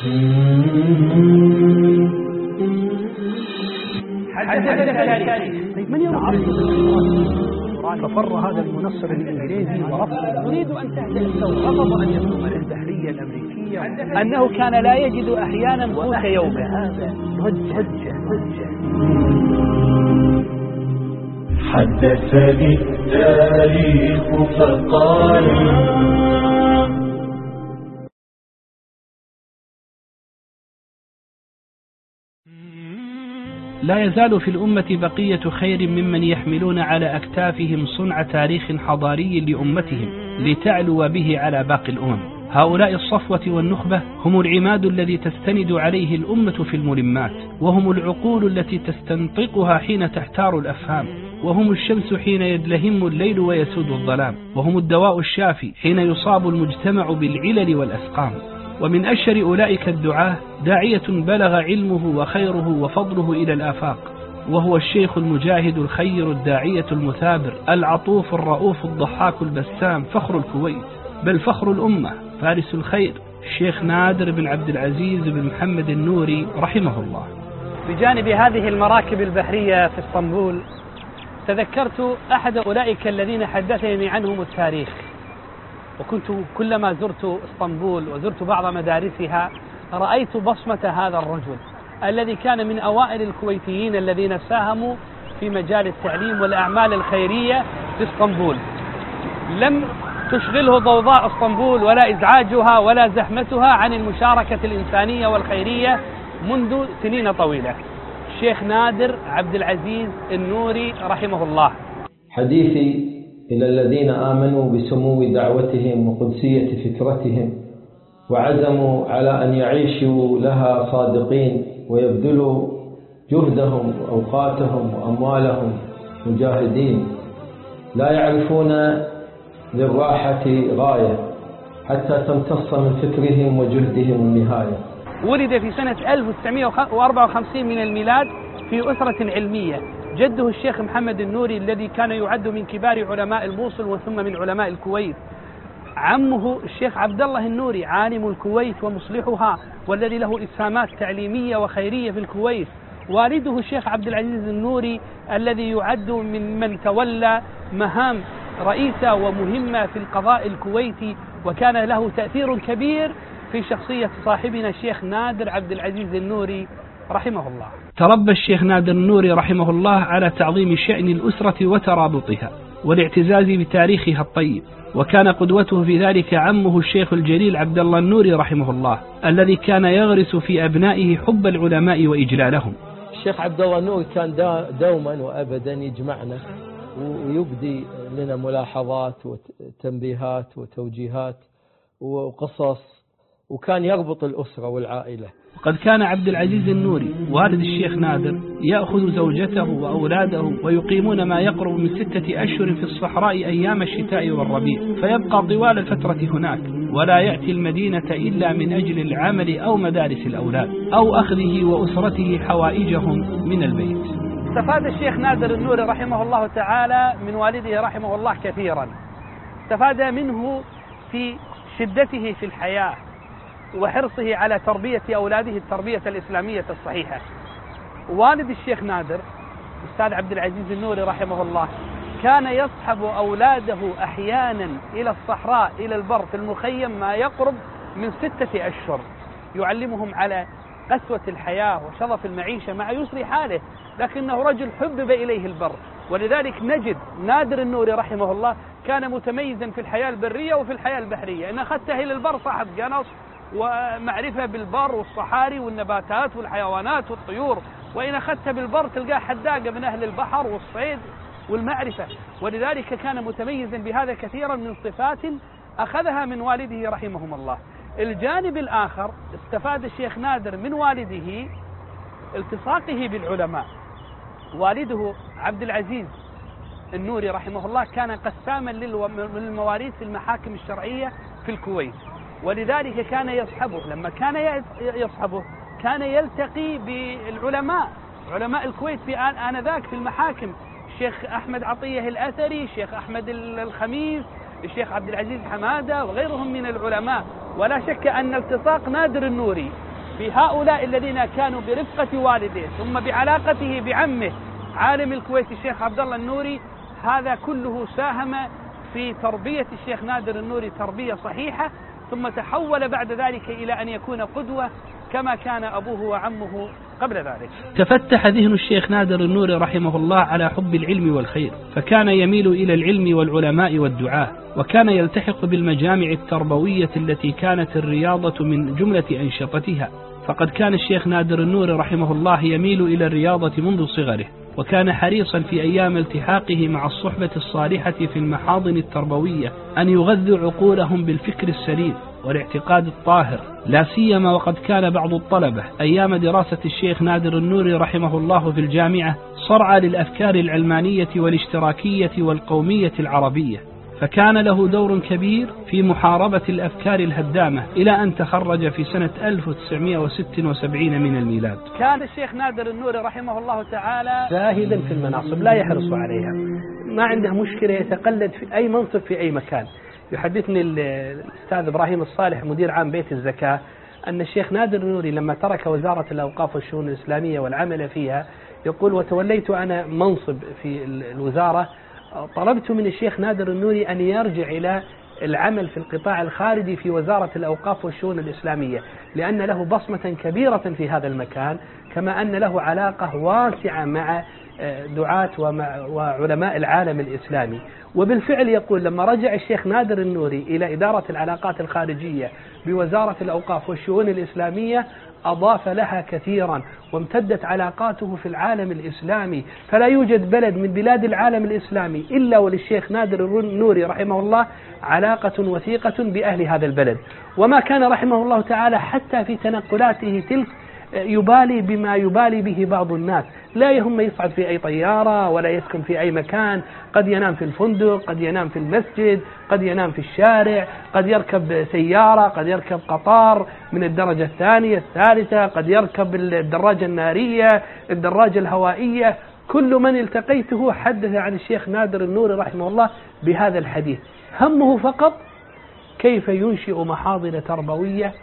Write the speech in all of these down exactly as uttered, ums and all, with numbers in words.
حدث التاريخ. طيب من يعرف ففر هذا المنصر الإنجليزي ورفض يريد أن تهدأ الثورة، رفض أن يقوم البحرية الأمريكية أنه كان لا يجد أحيانا قوت يومه. هذا هجة هجة هجة. حدثني التاريخ فقال لا يزال في الأمة بقية خير ممن يحملون على أكتافهم صنع تاريخ حضاري لأمتهم لتعلو به على باقي الأمم. هؤلاء الصفوة والنخبة هم العماد الذي تستند عليه الأمة في الملمات، وهم العقول التي تستنطقها حين تحتار الأفهام، وهم الشمس حين يدلهم الليل ويسود الظلام، وهم الدواء الشافي حين يصاب المجتمع بالعلل والأسقام. ومن أشهر أولئك الدعاة داعية بلغ علمه وخيره وفضله إلى الآفاق، وهو الشيخ المجاهد الخير الداعية المثابر العطوف الرؤوف الضحاك البسام، فخر الكويت بل فخر الأمة، فارس الخير، الشيخ نادر بن عبد العزيز بن محمد النوري رحمه الله. بجانب هذه المراكب البحرية في اسطنبول تذكرت أحد أولئك الذين حدثني عنهم التاريخ، وكنت كلما زرت اسطنبول وزرت بعض مدارسها رأيت بصمة هذا الرجل الذي كان من أوائل الكويتيين الذين ساهموا في مجال التعليم والأعمال الخيرية في اسطنبول. لم تشغله ضوضاء اسطنبول ولا إزعاجها ولا زحمتها عن المشاركة الإنسانية والخيرية منذ سنين طويلة. الشيخ نادر عبد العزيز النوري رحمه الله. حديثي إلى الذين آمنوا بسمو دعوتهم وقدسية فكرتهم وعزموا على أن يعيشوا لها صادقين ويبذلوا جهدهم وأوقاتهم وأموالهم مجاهدين، لا يعرفون للراحة غاية حتى تمتص من فكرهم وجهدهم النهاية. ولد في سنة ألف وتسعمائة وأربعة وخمسين من الميلاد في أسرة علمية. جده الشيخ محمد النوري الذي كان يعد من كبار علماء الموصل وثم من علماء الكويت. عمه الشيخ عبد الله النوري عالم الكويت ومصلحها والذي له إسهامات تعليمية وخيرية في الكويت. والده الشيخ عبد العزيز النوري الذي يعد من من تولى مهام رئيسة ومهمة في القضاء الكويتي، وكان له تأثير كبير في شخصية صاحبنا الشيخ نادر عبد العزيز النوري رحمه الله. تربى الشيخ نادر النوري رحمه الله على تعظيم شأن الأسرة وترابطها والاعتزاز بتاريخها الطيب، وكان قدوته في ذلك عمه الشيخ الجليل عبد الله النوري رحمه الله الذي كان يغرس في أبنائه حب العلماء وإجلالهم. الشيخ عبد الله النوري كان دوما وأبدا يجمعنا ويبدي لنا ملاحظات وتنبيهات وتوجيهات وقصص، وكان يربط الأسرة والعائلة. وقد كان عبد العزيز النوري والد الشيخ نادر يأخذ زوجته وأولاده ويقيمون ما يقرب من ستة أشهر في الصحراء أيام الشتاء والربيع، فيبقى طوال الفترة هناك ولا يأتي المدينة إلا من أجل العمل أو مدارس الأولاد أو أخذه وأسرته حوائجهم من البيت. استفاد الشيخ نادر النوري رحمه الله تعالى من والده رحمه الله كثيرا. استفاد منه في شدته في الحياة وحرصه على تربية أولاده التربية الإسلامية الصحيحة. والد الشيخ نادر الأستاذ عبد العزيز النوري رحمه الله كان يصحب أولاده أحيانا إلى الصحراء إلى البر في المخيم ما يقرب من ستة أشهر، يعلمهم على قسوة الحياة وشظف المعيشة مع يسر حاله، لكنه رجل حبب إليه البر. ولذلك نجد نادر النوري رحمه الله كان متميزا في الحياة البرية وفي الحياة البحرية. إن أخذته إلى البر صاحب قنص ومعرفة بالبر والصحاري والنباتات والحيوانات والطيور، وإن أخذت بالبر تلقاه حداقة من أهل البحر والصيد والمعرفة. ولذلك كان متميزا بهذا كثيرا من صفات أخذها من والده رحمهم الله. الجانب الآخر استفاد الشيخ نادر من والده التصاقه بالعلماء. والده عبد العزيز النوري رحمه الله كان قساما للمواريث في المحاكم الشرعية في الكويت، ولذلك كان يصحبه. لما كان يصحبه كان يلتقي بالعلماء علماء الكويت في آنذاك في المحاكم، الشيخ أحمد عطية الأثري، الشيخ أحمد الخميس، الشيخ عبد العزيز حمادة وغيرهم من العلماء. ولا شك أن التصاق نادر النوري في هؤلاء الذين كانوا برفقة والديه ثم بعلاقته بعمه عالم الكويت الشيخ عبد الله النوري، هذا كله ساهم في تربية الشيخ نادر النوري تربية صحيحة، ثم تحول بعد ذلك إلى أن يكون قدوة كما كان أبوه وعمه قبل ذلك. تفتح ذهن الشيخ نادر النوري رحمه الله على حب العلم والخير، فكان يميل إلى العلم والعلماء والدعاة، وكان يلتحق بالمجامع التربوية التي كانت الرياضة من جملة أنشطتها، فقد كان الشيخ نادر النوري رحمه الله يميل إلى الرياضة منذ صغره، وكان حريصا في أيام التحاقه مع الصحبة الصالحة في المحاضن التربوية أن يغذوا عقولهم بالفكر السليم والاعتقاد الطاهر، لا سيما وقد كان بعض الطلبة أيام دراسة الشيخ نادر النوري رحمه الله في الجامعة صرعى للأفكار العلمانية والاشتراكية والقومية العربية، فكان له دور كبير في محاربة الأفكار الهدامة إلى أن تخرج في سنة ألف وتسعمائة وستة وسبعين من الميلاد. كان الشيخ نادر النوري رحمه الله تعالى زاهدا في المناصب، لا يحرص عليها، ما عنده مشكلة يتقلد في أي منصب في أي مكان. يحدثني الأستاذ إبراهيم الصالح مدير عام بيت الزكاة أن الشيخ نادر النوري لما ترك وزارة الأوقاف والشؤون الإسلامية والعمل فيها، يقول وتوليت أنا منصب في الوزارة، طلبت من الشيخ نادر النوري أن يرجع إلى العمل في القطاع الخارجي في وزارة الأوقاف والشؤون الإسلامية، لأن له بصمة كبيرة في هذا المكان، كما أن له علاقة واسعة مع دعاة وعلماء العالم الإسلامي. وبالفعل يقول لما رجع الشيخ نادر النوري إلى إدارة العلاقات الخارجية بوزارة الأوقاف والشؤون الإسلامية أضاف لها كثيرا، وامتدت علاقاته في العالم الإسلامي، فلا يوجد بلد من بلاد العالم الإسلامي إلا وللشيخ نادر النوري رحمه الله علاقة وثيقة بأهل هذا البلد. وما كان رحمه الله تعالى حتى في تنقلاته تلك يبالي بما يبالي به بعض الناس، لا يهم يصعد في أي طيارة ولا يسكن في أي مكان، قد ينام في الفندق، قد ينام في المسجد، قد ينام في الشارع، قد يركب سيارة، قد يركب قطار من الدرجة الثانية الثالثة، قد يركب الدراجة النارية، الدراجة الهوائية. كل من التقيته حدث عن الشيخ نادر النوري رحمه الله بهذا الحديث، همه فقط كيف ينشئ محاضن تربوية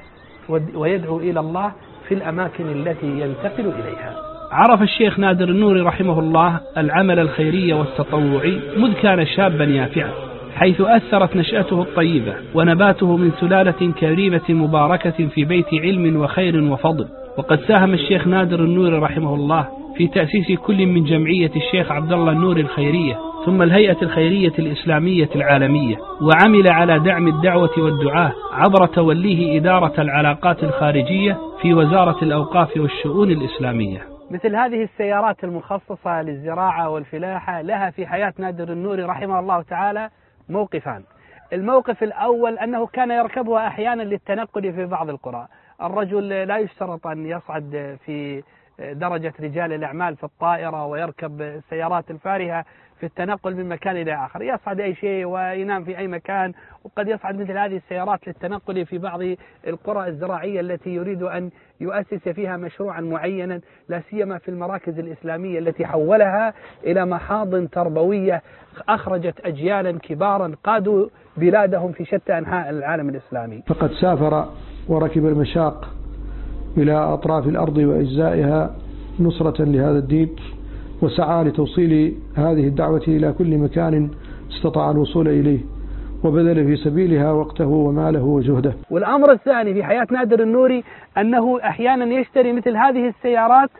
ويدعو إلى الله في الأماكن التي ينتقل إليها. عرف الشيخ نادر النوري رحمه الله العمل الخيري والتطوعي مذ كان شابا يافعا، حيث أثرت نشأته الطيبة ونباته من سلالة كريمة مباركة في بيت علم وخير وفضل. وقد ساهم الشيخ نادر النوري رحمه الله في تأسيس كل من جمعية الشيخ عبد الله النوري الخيرية ثم الهيئة الخيرية الإسلامية العالمية، وعمل على دعم الدعوة والدعاة عبر توليه إدارة العلاقات الخارجية في وزارة الأوقاف والشؤون الإسلامية. مثل هذه السيارات المخصصة للزراعة والفلاحة لها في حياة نادر النوري رحمه الله تعالى موقفان. الموقف الأول أنه كان يركبها أحيانا للتنقل في بعض القرى. الرجل لا يشترط أن يصعد في درجة رجال الأعمال في الطائرة ويركب السيارات الفارهة في التنقل من مكان إلى آخر، يصعد أي شيء وينام في أي مكان. وقد يصعد مثل هذه السيارات للتنقل في بعض القرى الزراعية التي يريد أن يؤسس فيها مشروعا معينا، لا سيما في المراكز الإسلامية التي حولها إلى محاضن تربوية أخرجت أجيالا كبارا قادوا بلادهم في شتى أنحاء العالم الإسلامي. فقد سافر وركب المشاق إلى أطراف الأرض وأجزائها نصرة لهذا الدين، وسعى لتوصيل هذه الدعوة إلى كل مكان استطاع الوصول إليه، وبذل في سبيلها وقته وماله وجهده. والأمر الثاني في حياة نادر النوري أنه أحيانا يشتري مثل هذه السيارات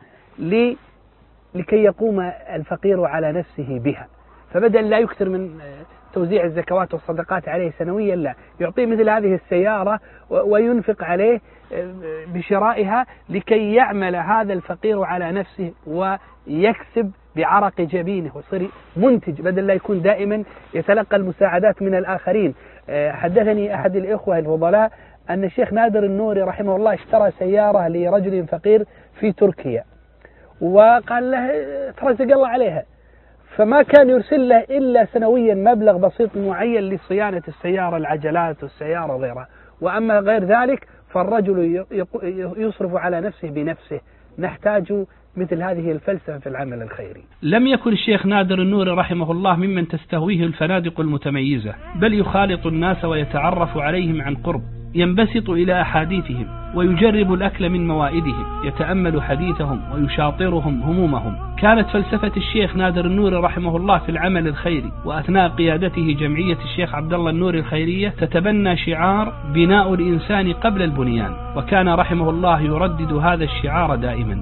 لكي يقوم الفقير على نفسه بها، فبدل لا يكثر من توزيع الزكوات والصدقات عليه سنويا، لا يعطيه مثل هذه السيارة وينفق عليه بشرائها لكي يعمل هذا الفقير على نفسه ويكسب بعرق جبينه ويصير منتج بدل لا يكون دائما يتلقى المساعدات من الآخرين. حدثني أحد الإخوة الفضلاء أن الشيخ نادر النوري رحمه الله اشترى سيارة لرجل فقير في تركيا، وقال له ترزق الله عليها، فما كان يرسل له إلا سنويا مبلغ بسيط معين لصيانة السيارة، العجلات والسيارة وغيرها، وأما غير ذلك فالرجل يصرف على نفسه بنفسه. نحتاج مثل هذه الفلسفة في العمل الخيري. لم يكن الشيخ نادر النوري رحمه الله ممن تستهويه الفنادق المتميزة، بل يخالط الناس ويتعرف عليهم عن قرب، ينبسط إلى أحاديثهم ويجرب الأكل من موائدهم، يتأمل حديثهم ويشاطرهم همومهم. كانت فلسفة الشيخ نادر النوري رحمه الله في العمل الخيري وأثناء قيادته جمعية الشيخ عبد الله النوري الخيرية تتبنى شعار بناء الإنسان قبل البنيان، وكان رحمه الله يردد هذا الشعار دائما.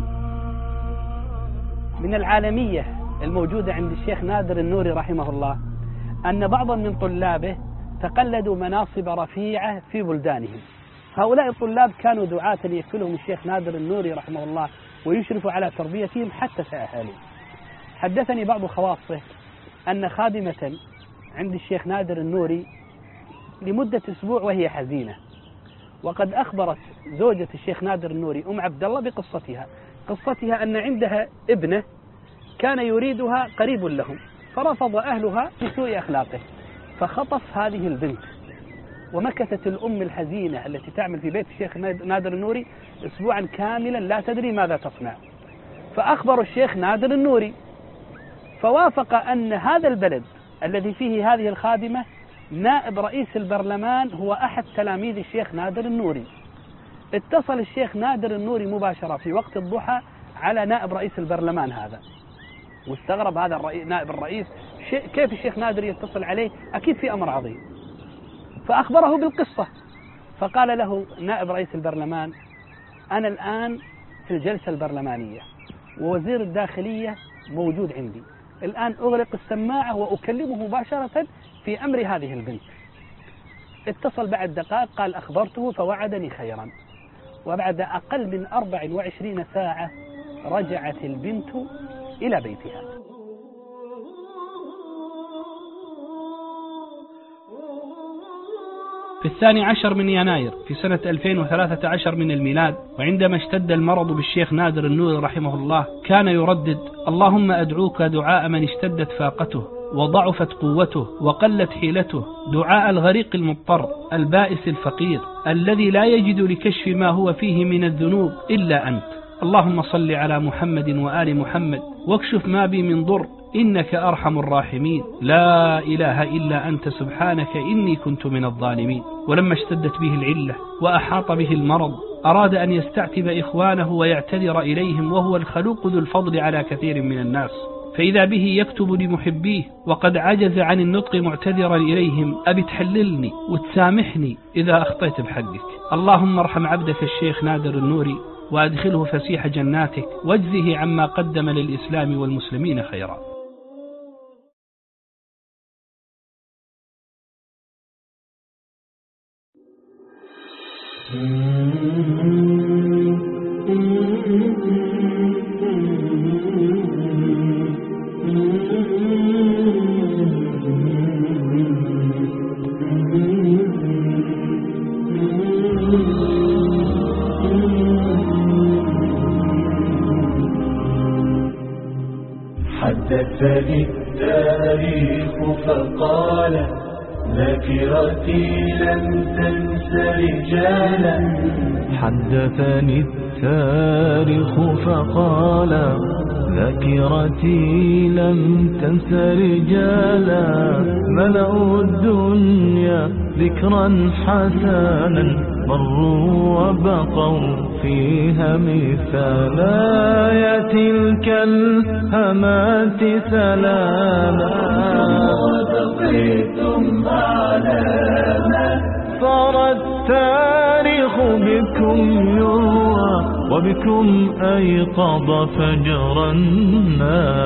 من العالمية الموجودة عند الشيخ نادر النوري رحمه الله أن بعضا من طلابه تقلدوا مناصب رفيعة في بلدانهم. هؤلاء الطلاب كانوا دعاة يكفلهم الشيخ نادر النوري رحمه الله ويشرف على تربيتهم حتى في أهاليهم. حدثني بعض خواصه أن خادمة عند الشيخ نادر النوري لمدة أسبوع وهي حزينة، وقد أخبرت زوجة الشيخ نادر النوري أم عبد الله بقصتها قصتها أن عندها ابنة كان يريدها قريب لهم، فرفض أهلها بسوء أخلاقه، فخطف هذه البنت. ومكثت الأم الحزينة التي تعمل في بيت الشيخ نادر النوري أسبوعا كاملا لا تدري ماذا تصنع. فأخبر الشيخ نادر النوري، فوافق أن هذا البلد الذي فيه هذه الخادمة نائب رئيس البرلمان هو أحد تلاميذ الشيخ نادر النوري. اتصل الشيخ نادر النوري مباشرة في وقت الضحى على نائب رئيس البرلمان هذا، واستغرب هذا نائب الرئيس كيف الشيخ نادر يتصل عليه، أكيد في أمر عظيم. فأخبره بالقصة، فقال له نائب رئيس البرلمان: أنا الآن في الجلسة البرلمانية ووزير الداخلية موجود عندي، الآن أغلق السماعة وأكلمه مباشرة في أمر هذه البنت. اتصل بعد دقائق قال: أخبرته فوعدني خيرا. وبعد أقل من أربع وعشرين ساعة رجعت البنت إلى بيتها. في الثاني عشر من يناير في سنة ألفين وثلاثة عشر من الميلاد، وعندما اشتد المرض بالشيخ نادر النوري رحمه الله، كان يردد: اللهم أدعوك دعاء من اشتدت فاقته وضعفت قوته وقلت حيلته، دعاء الغريق المضطر البائس الفقير الذي لا يجد لكشف ما هو فيه من الذنوب إلا أنت. اللهم صل على محمد وآل محمد واكشف ما بي من ضر إنك أرحم الراحمين، لا إله إلا أنت سبحانك إني كنت من الظالمين. ولما اشتدت به العلة وأحاط به المرض أراد أن يستعتب إخوانه ويعتذر إليهم، وهو الخلوق ذو الفضل على كثير من الناس، فإذا به يكتب لمحبيه وقد عجز عن النطق معتذرا إليهم: أبي تحللني وتسامحني إذا أخطيت بحقك. اللهم ارحم عبدك الشيخ نادر النوري وأدخله فسيح جناتك واجزه عما قدم للإسلام والمسلمين خيرا. حدثني التاريخ فقال: ذاكرتي لم تنس رجالا. حدثني التاريخ فقال: ذاكرتي لم تنس رجالا. ملأوا الدنيا ذكرا حسنا مروا وبقوا فيها مثالا. يا تلك الهمات سلاما وبقيتم علامة. صار التاريخ بكم يروى وبكم أيقظ فجر الناس.